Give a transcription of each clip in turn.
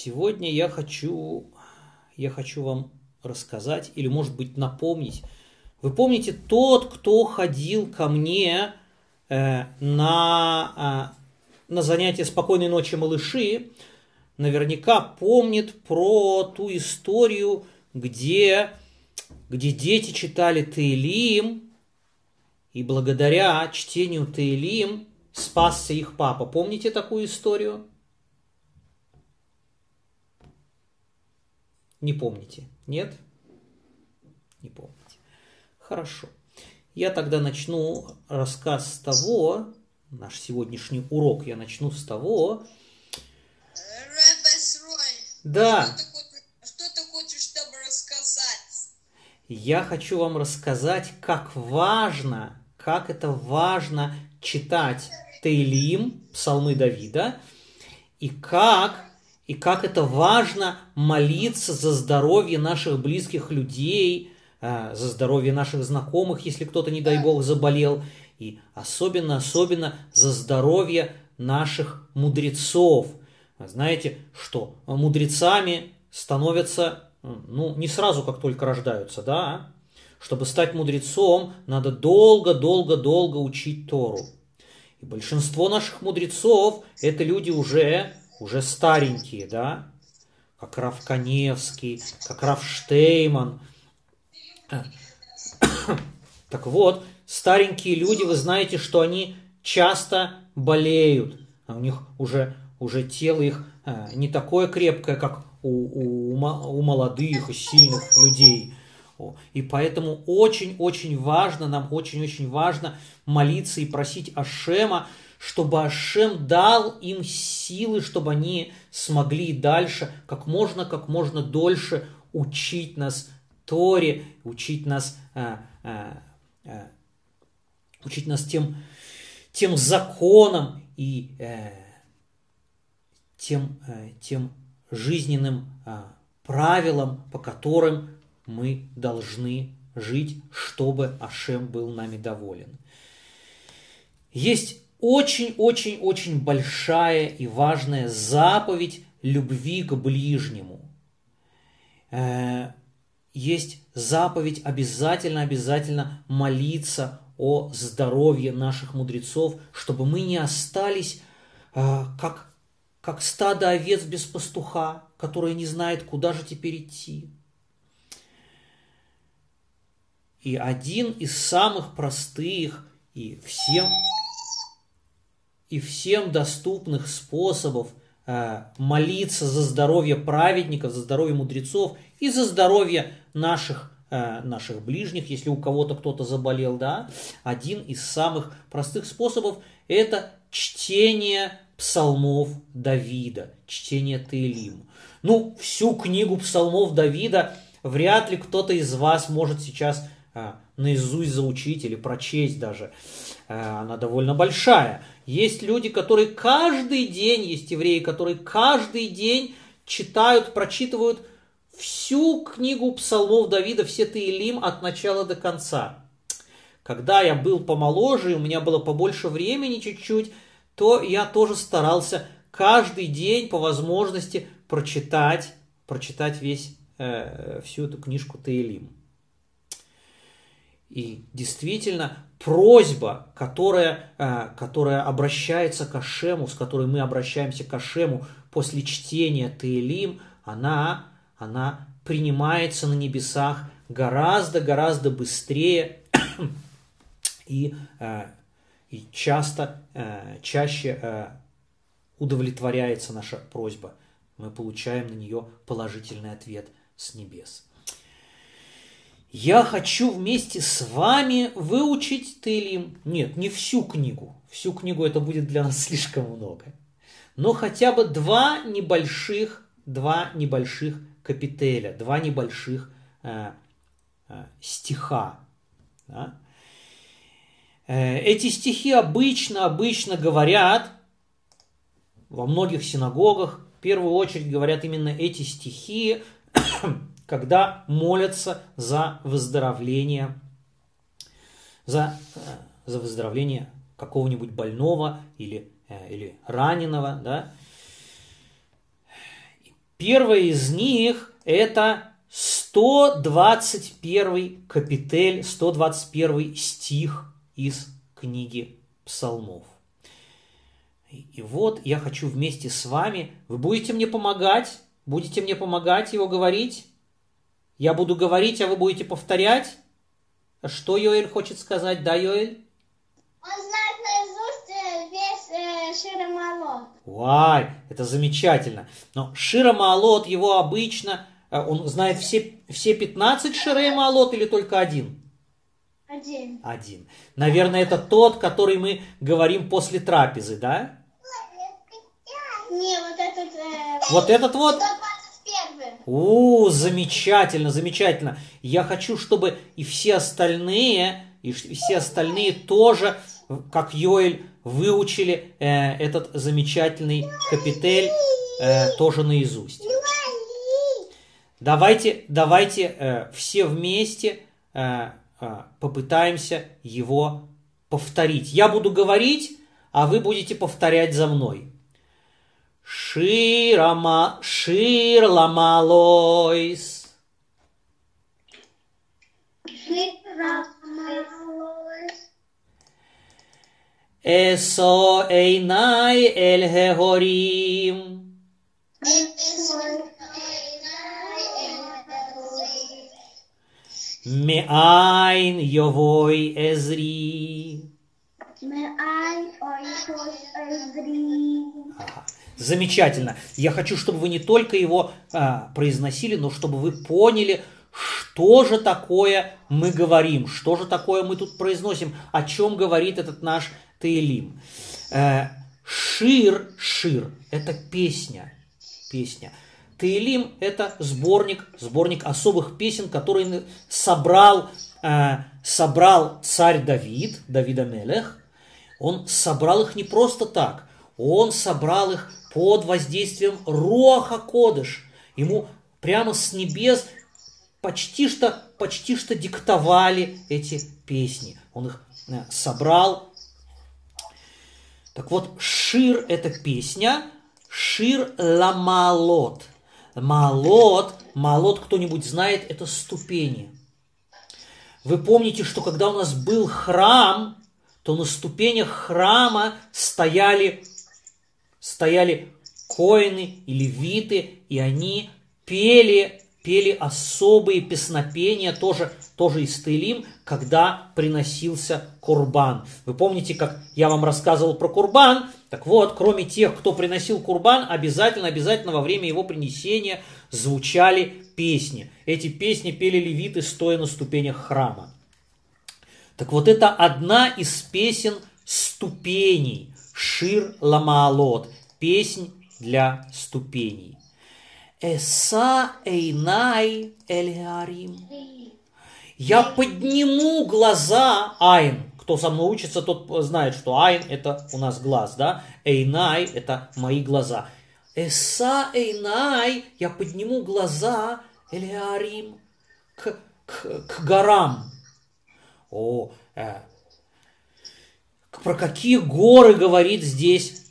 Сегодня я хочу вам рассказать, или, может быть, напомнить. Вы помните, тот, кто ходил ко мне на занятия «Спокойной ночи, малыши», наверняка помнит про ту историю, где дети читали Теилим, и благодаря чтению Теилим спасся их папа. Помните такую историю? Не помните? Нет? Не помните. Хорошо. Я тогда начну рассказ с того, наш сегодняшний урок я начну с того. Да. Что ты хочешь там рассказать? Я хочу вам рассказать, как это важно читать Теилим, псалмы Давида, и как это важно молиться за здоровье наших близких людей, за здоровье наших знакомых, если кто-то, не дай бог, заболел, и особенно за здоровье наших мудрецов. Знаете, что мудрецами становятся, не сразу, как только рождаются, да? Чтобы стать мудрецом, надо долго учить Тору. И большинство наших мудрецов – это люди уже старенькие, да? Как Рав Каневский, как Рав Штейман. Так вот, старенькие люди, вы знаете, что они часто болеют. У них уже тело их не такое крепкое, как у молодых и сильных людей. И поэтому очень-очень важно молиться и просить Ашема, чтобы Ашем дал им силы, чтобы они смогли дальше, как можно дольше учить нас Торе, учить нас тем законам и тем жизненным правилам, по которым мы должны жить, чтобы Ашем был нами доволен. Есть очень большая и важная заповедь любви к ближнему. Есть заповедь обязательно молиться о здоровье наших мудрецов, чтобы мы не остались как стадо овец без пастуха, которое не знает, куда же теперь идти. И один из самых простых и всем доступных способов молиться за здоровье праведников, за здоровье мудрецов и за здоровье наших ближних, если у кого-то кто-то заболел, да, один из самых простых способов – это чтение псалмов Давида, чтение Теилим. Всю книгу псалмов Давида вряд ли кто-то из вас может сейчас наизусть заучить или прочесть даже. Она довольно большая. Есть люди, которые есть евреи, которые каждый день читают, прочитывают всю книгу псалмов Давида, все Теилим от начала до конца. Когда я был помоложе, и у меня было побольше времени чуть-чуть, то я тоже старался каждый день по возможности прочитать всю эту книжку Теилим. И действительно, просьба, которая обращается к Ашему, с которой мы обращаемся к Ашему после чтения Теилим, она принимается на небесах гораздо быстрее и чаще удовлетворяется наша просьба. Мы получаем на нее положительный ответ с небес. Я хочу вместе с вами выучить Теилим. Нет, не всю книгу. Всю книгу это будет для нас слишком много. Но хотя бы два небольших капителя, два небольших стиха. Да? Эти стихи обычно говорят во многих синагогах. В первую очередь говорят именно эти стихи, когда молятся за выздоровление какого-нибудь больного или раненого, да. Первый из них это 121 капитель, 121 стих из книги Псалмов. И вот я хочу вместе с вами, вы будете мне помогать его говорить? Я буду говорить, а вы будете повторять? Что Йоэль хочет сказать? Да, Йоэль? Он знает наизусть весь Шир ха-Маалот. Вай, это замечательно. Но Шир ха-Маалот его обычно, он знает все 15 Ширей Маалот или только один? Один. Наверное, это тот, который мы говорим после трапезы, да? Не, вот этот... Вот этот вот? 121. Замечательно, замечательно. Я хочу, чтобы и все остальные тоже, как Йоэль, выучили этот замечательный капитель тоже наизусть. Давайте все вместе попытаемся его повторить. Я буду говорить, а вы будете повторять за мной. Шир ламалойс. Эсо эйнай эль хегорим. Меайн йовой эзри. Замечательно. Я хочу, чтобы вы не только его произносили, но чтобы вы поняли, что же такое мы говорим, что же такое мы тут произносим, о чем говорит этот наш Теилим. Шир – это песня. Теилим – это сборник особых песен, который собрал царь Давид а-Мелех. Он собрал их не просто так, он собрал их под воздействием Руах ха-Кодеш. Ему прямо с небес почти что диктовали эти песни. Он их собрал. Так вот, шир – это песня, шир ла-маалот. Маалот, кто-нибудь знает, это ступени. Вы помните, что когда у нас был храм, то на ступенях храма стояли коины и левиты, и они пели особые песнопения, тоже из Теилим, когда приносился курбан. Вы помните, как я вам рассказывал про курбан? Так вот, кроме тех, кто приносил курбан, обязательно во время его принесения звучали песни. Эти песни пели левиты, стоя на ступенях храма. Так вот, это одна из песен ступеней. Шир ла-маалот. Песнь для ступеней. Эса эйнай эль хеарим. Я подниму глаза, айн. Кто со мной учится, тот знает, что айн – это у нас глаз, да? Эйнай – это мои глаза. Эса эйнай, я подниму глаза, эль хеарим, к горам. Про какие горы говорит здесь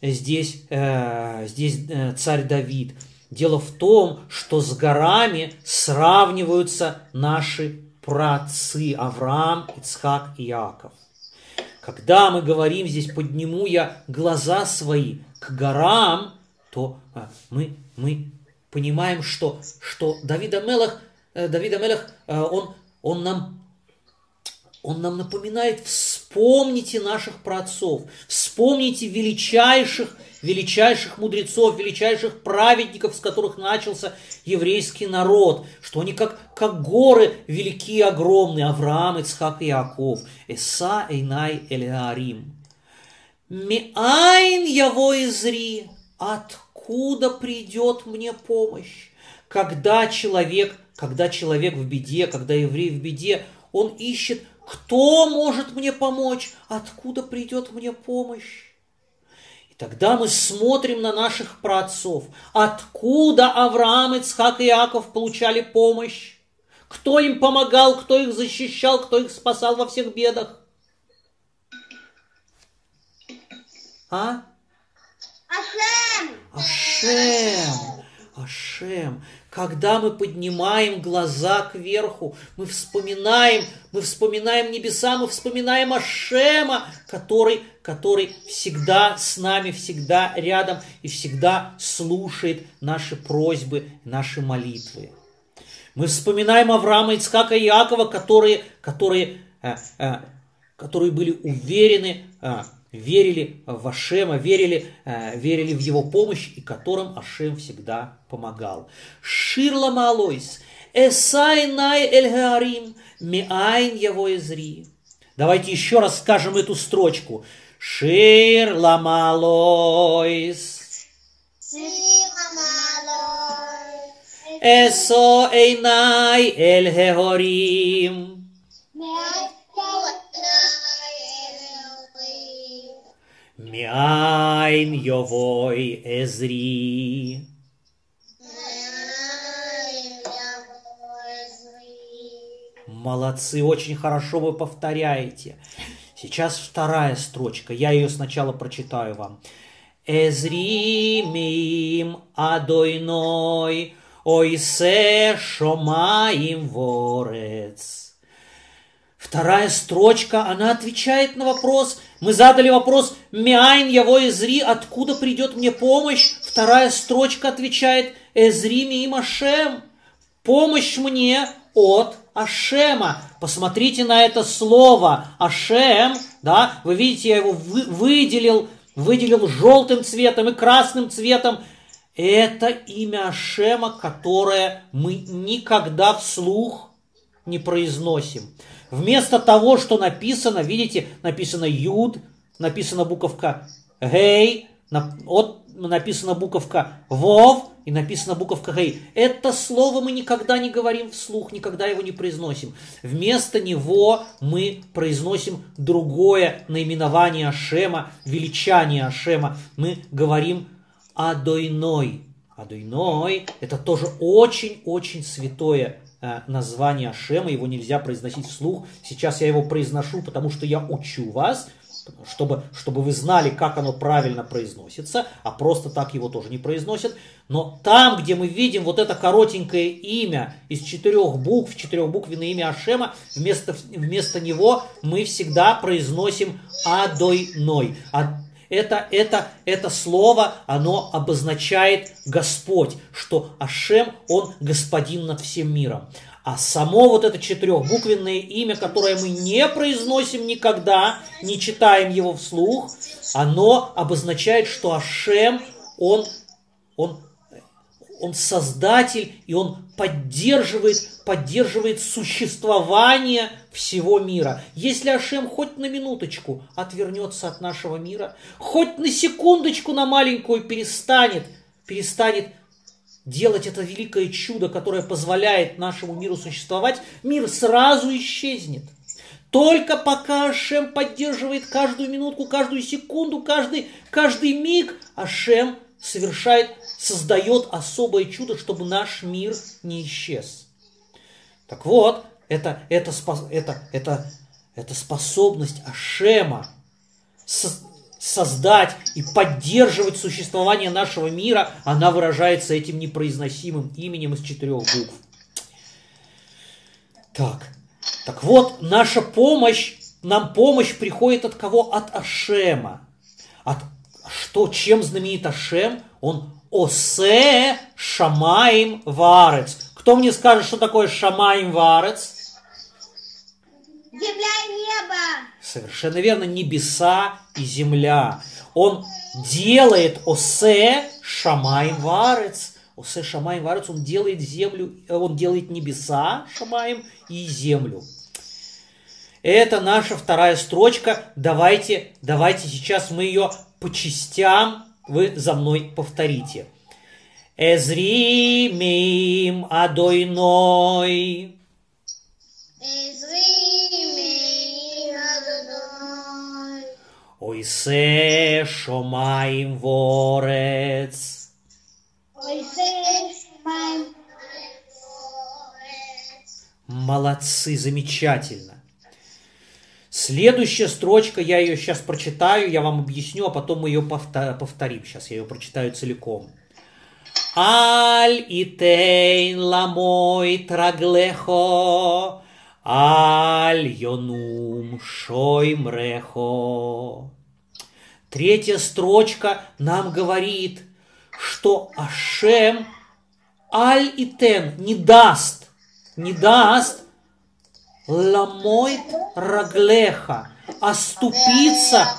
царь Давид? Дело в том, что с горами сравниваются наши праотцы Авраам, Ицхак и Иаков. Когда мы говорим здесь «подниму я глаза свои к горам», то мы понимаем, что Давид а-Мелех, он нам напоминает: вспомните наших праотцов, вспомните величайших мудрецов, величайших праведников, с которых начался еврейский народ, что они как горы великие, огромные, Авраам, Ицхак и Иаков. Эса эйнай эль хеарим. Меайн яво изри. Откуда придет мне помощь? Когда человек в беде, когда еврей в беде, он ищет: кто может мне помочь? Откуда придет мне помощь? И тогда мы смотрим на наших праотцов. Откуда Авраам, Ицхак и Иаков получали помощь? Кто им помогал, кто их защищал, кто их спасал во всех бедах? Ашем. Когда мы поднимаем глаза кверху, мы вспоминаем небеса, мы вспоминаем Ашема, который всегда с нами, всегда рядом и всегда слушает наши просьбы, наши молитвы. Мы вспоминаем Авраама, Ицхака и Иакова, которые были уверены, верили в Ашема, верили в его помощь, и которым Ашем всегда помогал. Шир ламалойс, эсайнай эль гаарим, миайн яво эзри. Давайте еще раз скажем эту строчку. Шир ламалойс, эсо эйнай эль гаарим. Миайн йовой эзри. Молодцы, очень хорошо вы повторяете. Сейчас вторая строчка, я ее сначала прочитаю вам. Эзри мим адойной ойсе шомаим ворец. Вторая строчка, она отвечает на вопрос. Мы задали вопрос «Мяйн яво эзри», откуда придет мне помощь? Вторая строчка отвечает «Эзри миим Ашем». Помощь мне от Ашема. Посмотрите на это слово Ашем. Да? Вы видите, я его выделил желтым цветом и красным цветом. Это имя Ашема, которое мы никогда вслух не произносим. Вместо того, что написано, видите, написано Юд, написана буковка Гей, написана буковка Вов и написана буковка Гей. Это слово мы никогда не говорим вслух, никогда его не произносим. Вместо него мы произносим другое наименование Ашема, величание Ашема. Мы говорим Адойной. Адойной – это тоже очень-очень святое название Ашема, его нельзя произносить вслух. Сейчас я его произношу, потому что я учу вас, чтобы вы знали, как оно правильно произносится, а просто так его тоже не произносят. Но там, где мы видим вот это коротенькое имя из 4 букв, 4-буквенное имя Ашема, вместо него мы всегда произносим Адойной. Это слово, оно обозначает Господь, что Ашем, Он господин над всем миром. А само вот это 4-буквенное имя, которое мы не произносим никогда, не читаем его вслух, оно обозначает, что Ашем, Он создатель, и Он поддерживает существование всего мира. Если Ашем хоть на минуточку отвернется от нашего мира, хоть на секундочку, на маленькую перестанет делать это великое чудо, которое позволяет нашему миру существовать, мир сразу исчезнет. Только пока Ашем поддерживает каждую минутку, каждую секунду, каждый миг, Ашем создает особое чудо, чтобы наш мир не исчез. Так вот, это способность Ашема создать и поддерживать существование нашего мира, она выражается этим непроизносимым именем из 4 букв. Так вот, нам помощь приходит от кого? От Ашема. Чем знаменит Ашем? Он Осе Шамаим Варец. Кто мне скажет, что такое Шамаим Варец? Земля и небо. Совершенно верно, небеса и земля. Он делает Осе Шамаим Варец. Осе Шамаим Варец, он делает землю, он делает небеса Шамаим и землю. Это наша вторая строчка. Давайте сейчас мы ее по частям, вы за мной повторите. Эзри мим адойной. Ойсе шомаим ворец. Молодцы, замечательно. Следующая строчка, я ее сейчас прочитаю, я вам объясню, а потом мы ее повторим. Сейчас я ее прочитаю целиком. Аль итейн ламой траглехо, аль йонум шоймрехо. Третья строчка нам говорит, что Ашем аль итен не даст ламой раглеха, оступиться.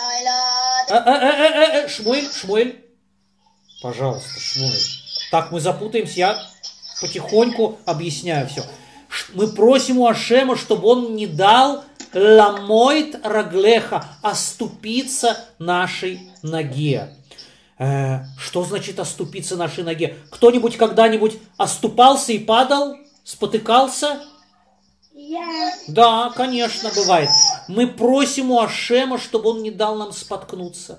Шмуэль. Пожалуйста, Шмуэль. Так мы запутаемся, я потихоньку объясняю все. Мы просим у Ашема, чтобы он не дал ламойт раглеха, оступиться нашей ноге. Что значит оступиться нашей ноге? Кто-нибудь когда-нибудь оступался и падал? Спотыкался? Да, конечно, бывает. Мы просим у Ашема, чтобы он не дал нам споткнуться.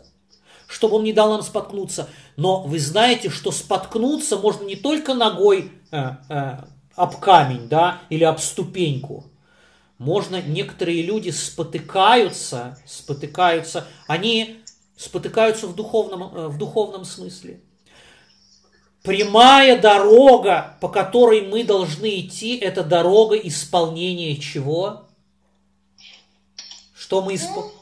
Но вы знаете, что споткнуться можно не только ногой об камень, да, или об ступеньку. Некоторые люди спотыкаются, они спотыкаются в духовном смысле. Прямая дорога, по которой мы должны идти, это дорога исполнения чего? Чтобы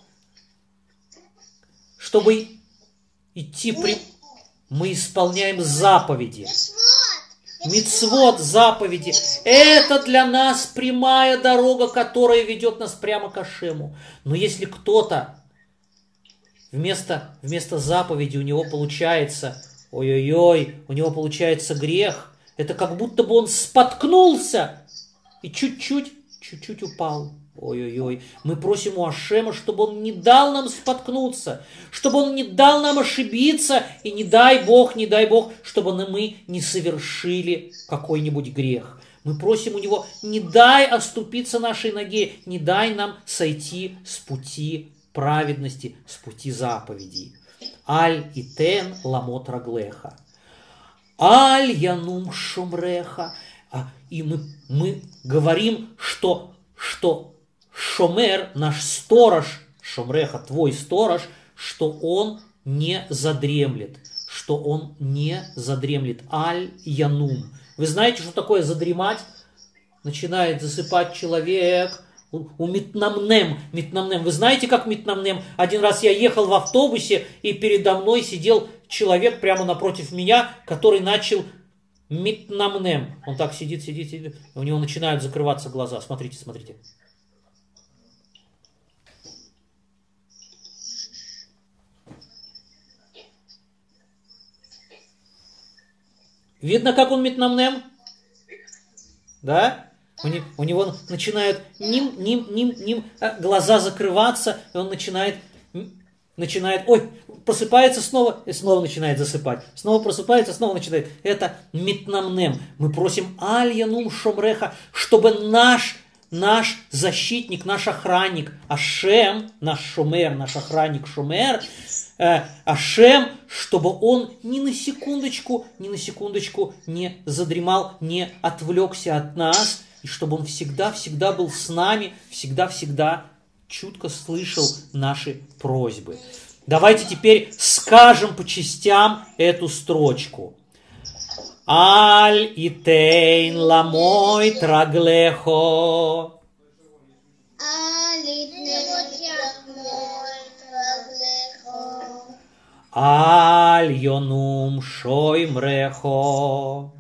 идти, мы исполняем заповеди. Мицвот, заповеди. Это для нас прямая дорога, которая ведет нас прямо к Ашему. Но если кто-то вместо заповеди у него получается, у него получается грех, это как будто бы он споткнулся и чуть-чуть упал. Мы просим у Ашема, чтобы он не дал нам споткнуться, чтобы он не дал нам ошибиться, и не дай Бог, чтобы мы не совершили какой-нибудь грех. Мы просим у него, не дай оступиться нашей ноге, не дай нам сойти с пути праведности, с пути заповедей. Аль итен ламот раглеха. Аль янум шумреха. И мы говорим, что Шомер, наш сторож, Шомреха, твой сторож, что он не задремлет. Аль янум. Вы знаете, что такое задремать? Начинает засыпать человек. У митнамнем. Вы знаете, как митнамнем? Один раз я ехал в автобусе, и передо мной сидел человек прямо напротив меня, который начал митнамнем. Он так сидит, и у него начинают закрываться глаза. Смотрите. Видно, как он митнамнем? Да? У него начинают глаза закрываться, и он начинает, просыпается снова, и снова начинает засыпать. Снова просыпается, снова начинает. Это митнамнем. Мы просим аль янум шомреха, чтобы наш защитник, наш охранник, Ашем, наш шомер, наш охранник шомер, Ашем, чтобы он ни на секундочку не задремал, не отвлекся от нас, и чтобы он всегда был с нами, всегда чутко слышал наши просьбы. Давайте теперь скажем по частям эту строчку. Аль итейн ламой траглехо. Аль йонум шоймрехо.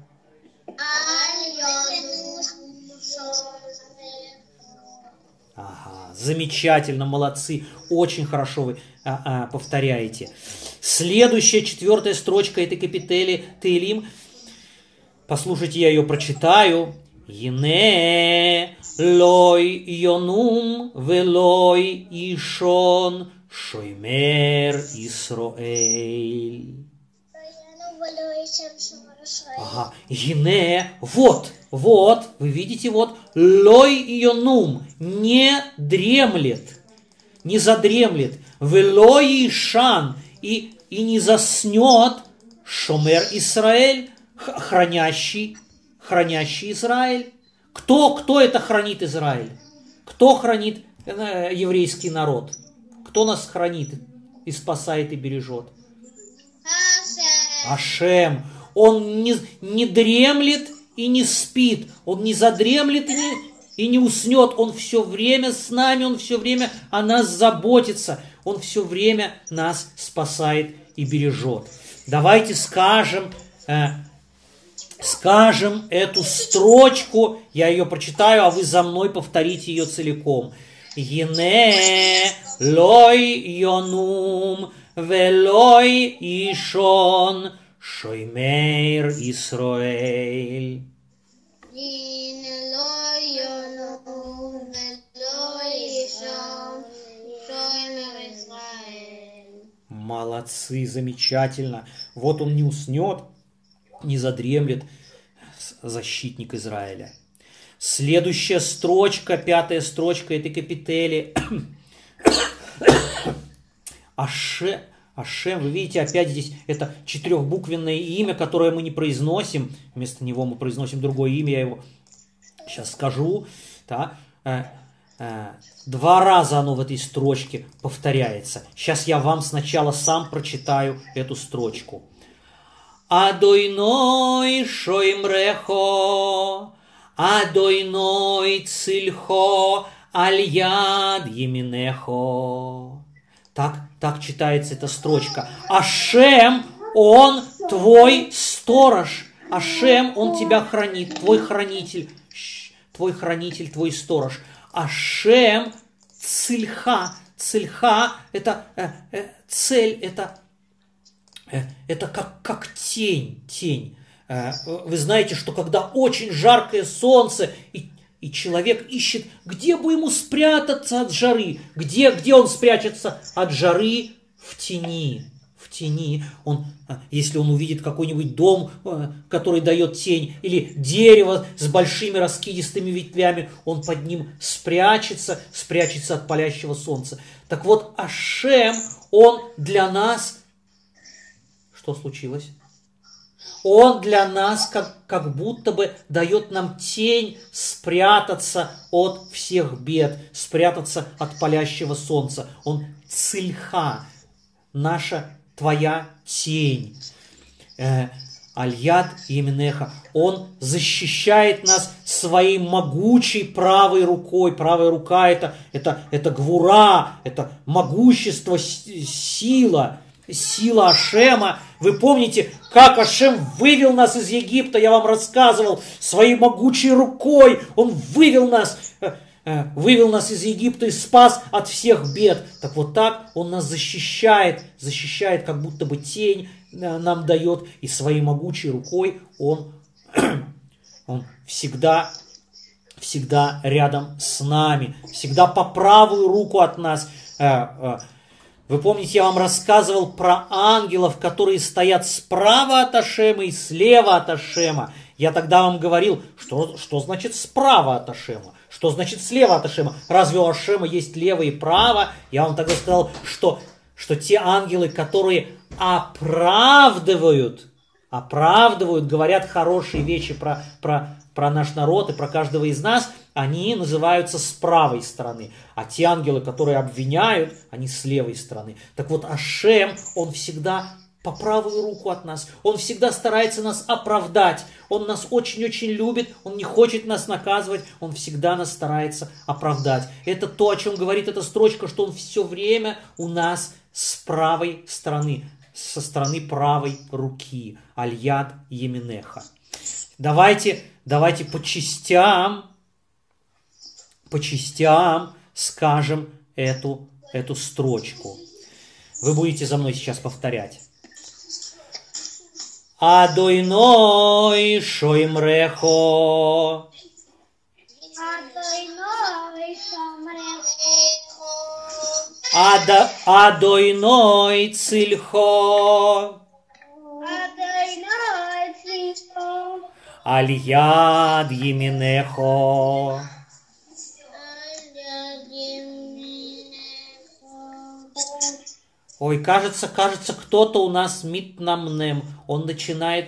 Ага, замечательно, молодцы, очень хорошо вы повторяете. Следующая, 4-я строчка этой капители Теилим. Послушайте, я ее прочитаю. Ене лой йонум велой ишон шоймер Исроэль. Ага, Ене, вот, вы видите, лой йонум, не задремлет, велой ишан, и не заснет шомер Исраэль, хранящий Израиль. Кто это хранит Израиль? Кто хранит еврейский народ? Кто нас хранит и спасает и бережет? Ашем. Он не дремлет и не спит. Он не задремлет и не уснет. Он все время с нами, Он все время о нас заботится. Он все время нас спасает и бережет. Давайте скажем эту строчку, я ее прочитаю, а вы за мной повторите ее целиком. Ене лой йонум велой ишон шоймейр Исроэль. Молодцы, замечательно. Вот он не уснет, не задремлет, защитник Израиля. Следующая строчка, 5-я строчка этой капители. Ашем, вы видите, опять здесь это 4-буквенное имя, которое мы не произносим. Вместо него мы произносим другое имя, я его сейчас скажу. Да? 2 раза оно в этой строчке повторяется. Сейчас я вам сначала сам прочитаю эту строчку. Адойной шоймрехо, Адойной цильхо, аль-яд еминехо. Так читается эта сторочка. Ашем, Он твой сторож. Ашем, Он тебя хранит, твой хранитель, твой сторож. Ашем цильха. Цильха это цель, это как тень. Вы знаете, что когда очень жаркое солнце, и человек ищет, где бы ему спрятаться от жары, где он спрячется от жары? В тени. Если он увидит какой-нибудь дом, который дает тень, или дерево с большими раскидистыми ветвями, он под ним спрячется от палящего солнца. Так вот, Ашем, Он для нас... Что случилось? Он для нас как будто бы дает нам тень спрятаться от всех бед, спрятаться от палящего солнца. Он цильха, твоя тень. Аль-яд еминеха. Он защищает нас своей могучей правой рукой. Правая рука это гвура, это могущество, сила Ашема. Вы помните, как Ашем вывел нас из Египта, я вам рассказывал, своей могучей рукой. Он вывел нас из Египта и спас от всех бед. Так вот так Он нас защищает, как будто бы тень нам дает, и своей могучей рукой Он всегда рядом с нами, всегда по правую руку от нас. Вы помните, я вам рассказывал про ангелов, которые стоят справа от Ашема и слева от Ашема. Я тогда вам говорил, что значит справа от Ашема, что значит слева от Ашема. Разве у Ашема есть лево и право? Я вам тогда сказал, что те ангелы, которые оправдывают, говорят хорошие вещи про наш народ и про каждого из нас, они называются с правой стороны. А те ангелы, которые обвиняют, они с левой стороны. Так вот, Ашем, Он всегда по правую руку от нас. Он всегда старается нас оправдать. Он нас очень-очень любит. Он не хочет нас наказывать. Он всегда нас старается оправдать. Это то, о чем говорит эта строчка, что Он все время у нас с правой стороны, со стороны правой руки. Аль-яд еминеха. Давайте по частям скажем эту строчку. Вы будете за мной сейчас повторять. Адойной шоймрехо. Адойной цильхо. Аль-яд еминехо. Ой, кажется, кто-то у нас митнамнем. Он начинает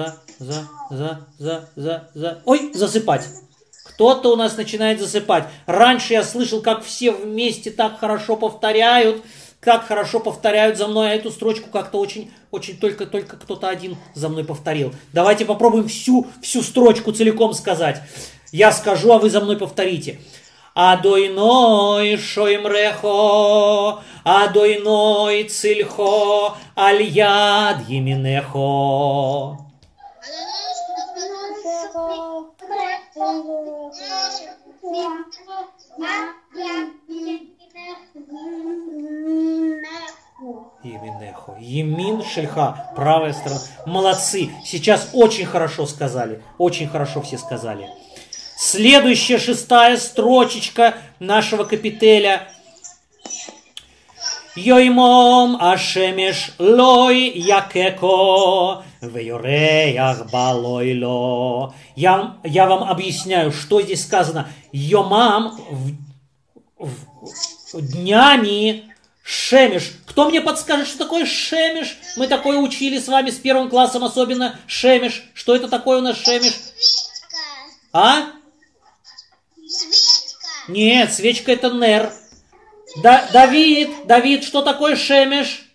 засыпать. Кто-то у нас начинает засыпать. Раньше я слышал, как все вместе так хорошо повторяют. как хорошо повторяют за мной, а эту строчку как-то очень только кто-то один за мной повторил. Давайте попробуем всю строчку целиком сказать. Я скажу, а вы за мной повторите. Адойной шоимрехо, Адойной цильхо, аль-яд еминехо. Еминехо. Емин шельха, правая сторона. Молодцы. Сейчас очень хорошо сказали. Очень хорошо все сказали. Следующая 6-я строчечка нашего капителя. Йоймом ашемеш лой якеко, вейореях балойло. Я вам объясняю, что здесь сказано. Йомам днями шемеш. Кто мне подскажет, что такое шемеш? Мы такое учили с вами с 1 классом, особенно шемеш. Что это такое у нас шемеш? Свечка. А? Свечка. Нет, свечка это нер. Давид, что такое шемеш?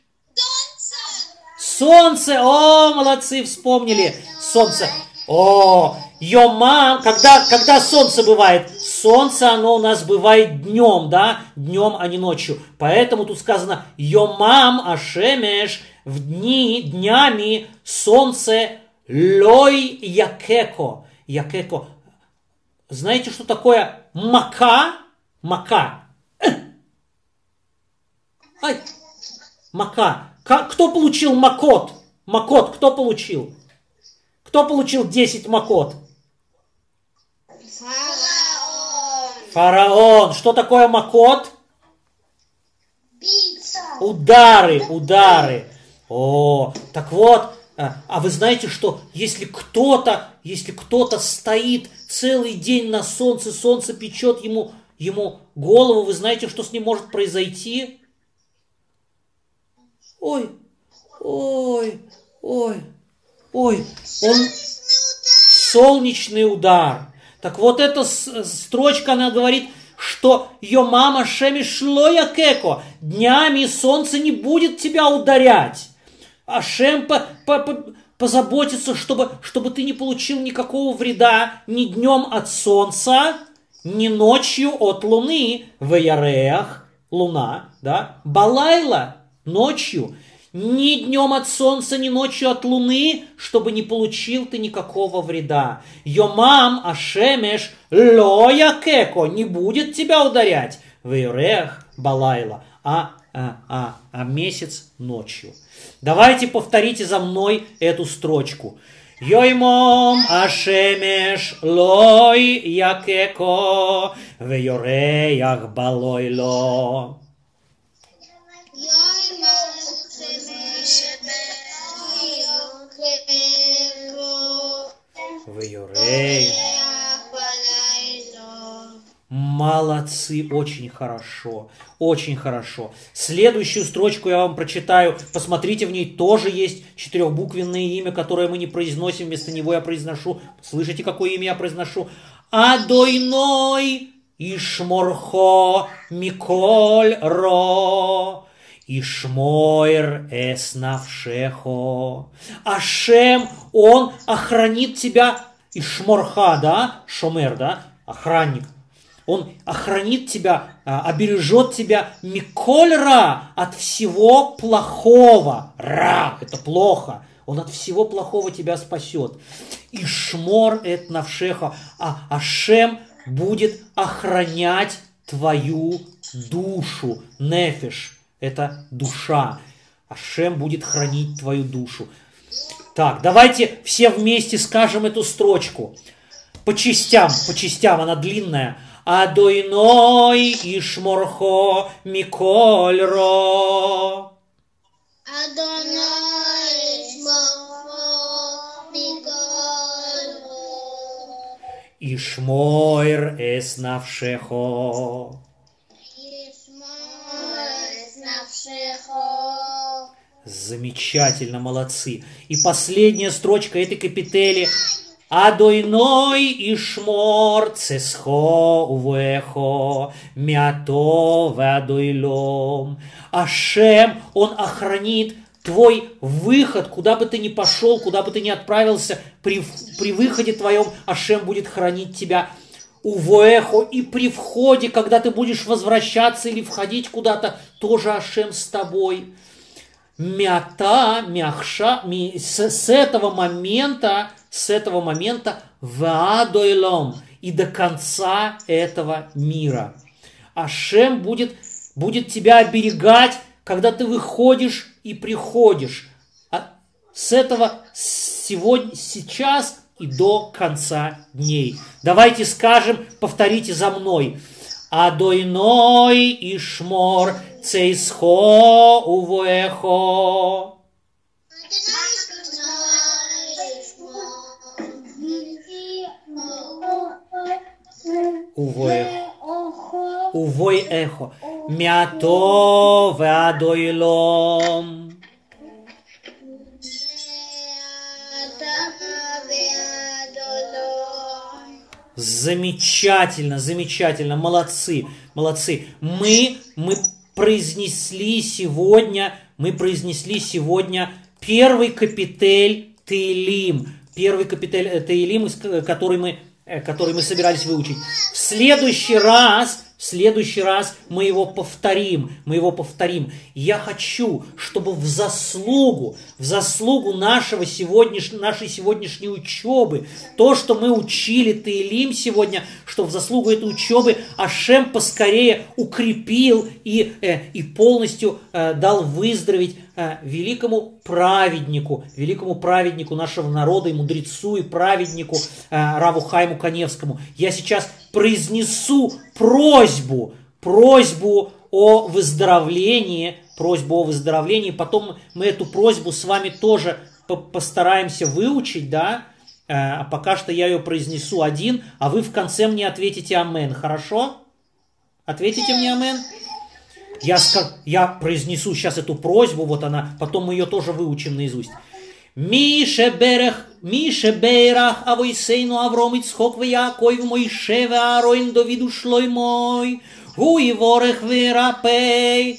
Солнце. О, молодцы, вспомнили. Солнце. О, йомам. Когда солнце бывает? Солнце, оно у нас бывает днем, да? Днем, а не ночью. Поэтому тут сказано йомам ашемеш. Днями солнце лой якеко. Якеко. Знаете, что такое мака? Мака. Ай, мака. Кто получил макот? Макот кто получил? Кто получил 10 макот? Фараон. Что такое макот? Биться. Удары. О, так вот. А вы знаете, что если кто-то стоит целый день на солнце, солнце печет ему голову, вы знаете, что с ним может произойти? Ой, он солнечный удар. Так вот эта строчка, она говорит, что йомама шемеш ло якеко, днями солнце не будет тебя ударять. Ашем позаботится, чтобы ты не получил никакого вреда ни днем от солнца, ни ночью от луны. В яреях, луна, да, балайла, ночью, ни днем от солнца, ни ночью от луны, чтобы не получил ты никакого вреда. Йомам ашемеш ло якеко, не будет тебя ударять. В яреях, балайла, а месяц ночью. Давайте повторите за мной эту строчку. Йоймом ашемеш лой якеко, вейореях балойло. Вейореях. Молодцы, очень хорошо, очень хорошо. Следующую строчку я вам прочитаю. Посмотрите, в ней тоже есть 4-буквенное имя, которое мы не произносим. Вместо него я произношу. Слышите, какое имя я произношу? Адойной ишморхо миколь ро. Ишмойр эснавшехо. Ашем, он охранит тебя. Ишморха, да? Шомер, да? Охранник. Он охранит тебя, обережет тебя миколь ра, от всего плохого. Ра, это плохо. Он от всего плохого тебя спасет. И шмор эт навшеха, а Ашем будет охранять твою душу. Нефеш, это душа. Ашем будет хранить твою душу. Так, давайте все вместе скажем эту строчку. По частям, она длинная. Адойной ишморхо миколь ро. Адонай ишморхо миколь ро. Ишмойр эснавшехо. Замечательно, молодцы. И последняя строчка этой капители. Адойной ишмор цесхо увехо, мято вадойлом. Ашем, Он охранит твой выход, куда бы ты ни пошел, куда бы ты ни отправился, при выходе твоем Ашем будет хранить тебя. Увехо, и при входе, когда ты будешь возвращаться или входить куда-то, тоже Ашем с тобой. Мята, мяхша, с этого момента, ваадойлом, и до конца этого мира. Ашем будет тебя оберегать, когда ты выходишь и приходишь. С этого сейчас и до конца дней. Давайте скажем, повторите за мной. Адойной ишмор цейсхо увоехо. Увой эхо. Мято веадойлом. Замечательно, замечательно, молодцы, молодцы. Мы произнесли сегодня первый капитель Теилим, который мы собирались выучить. В следующий раз мы его повторим. Я хочу, чтобы в заслугу нашей сегодняшней учебы, то, что мы учили Теилим сегодня, что в заслугу этой учебы Ашем поскорее укрепил и полностью дал выздороветь великому праведнику нашего народа, и мудрецу, и праведнику Раву Хайму Каневскому. Я сейчас произнесу просьбу о выздоровлении, потом мы эту просьбу с вами тоже постараемся выучить, да? А пока что я ее произнесу один, а вы в конце мне ответите амен, хорошо? Ответите мне амен? Я произнесу сейчас эту просьбу, вот она, потом мы ее тоже выучим наизусть. Мише Берах Авойсейну Авром Ицхок Веяков Моише Веароин Довиду Шлоймой Гуи Ворech Верапей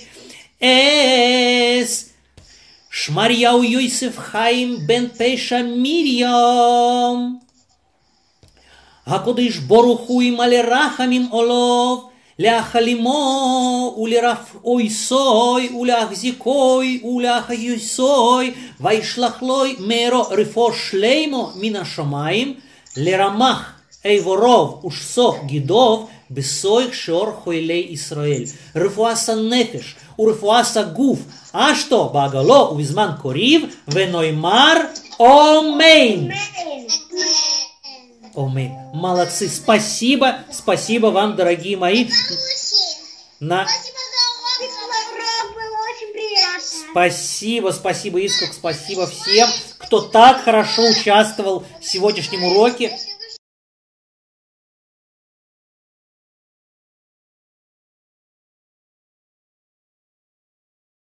Эс Шмарьяу Йосеф Хаим Бен Пеша Мирьям Хакодыш Боруху им Алерахамим Олов להחלימו ולרפאויסוי ולהחזיקוי ולהחיוסוי וישלח לוי מרו רפוא שלמו מן השמיים לרמח איבורוב ושסוך גידוב בסויך שאור חוילי ישראל רפואת הנפש ורפואת הגוף אשתו בעגלו ובזמן קריב ונאמר אמן. Омей. Молодцы, спасибо вам, дорогие мои. Спасибо, Ицхак, спасибо всем, кто так хорошо участвовал в сегодняшнем уроке.